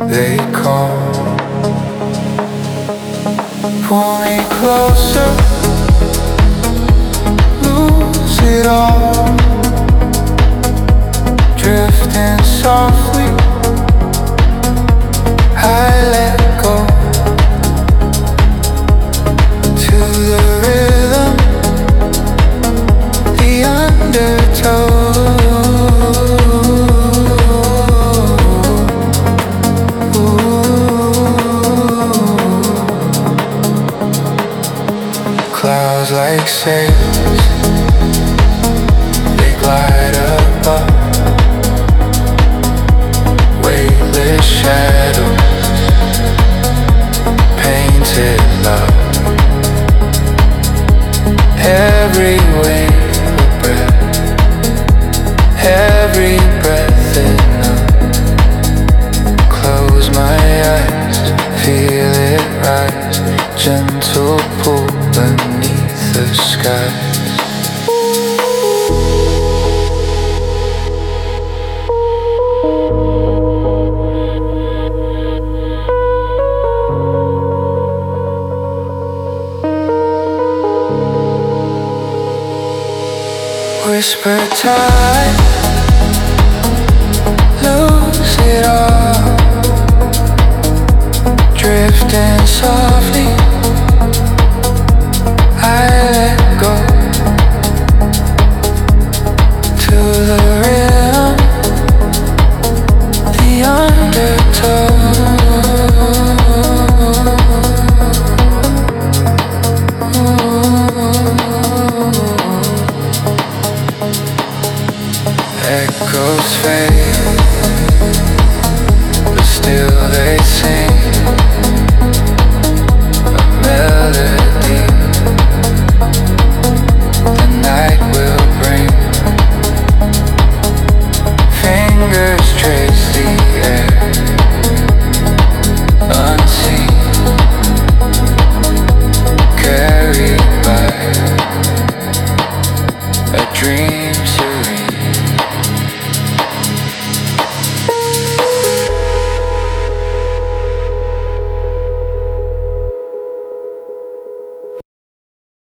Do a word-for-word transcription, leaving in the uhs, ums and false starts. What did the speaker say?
they call. Pull me closer, lose it all, drifting softly, I let go to the rhythm, the undertow. Clouds like sails, they glide above, weightless shadows, painted love. Every wave a breath, every breath enough. Close my eyes, feel it rise, gentle pull beneath the skies. Whisper time, lose it all, drifting softly,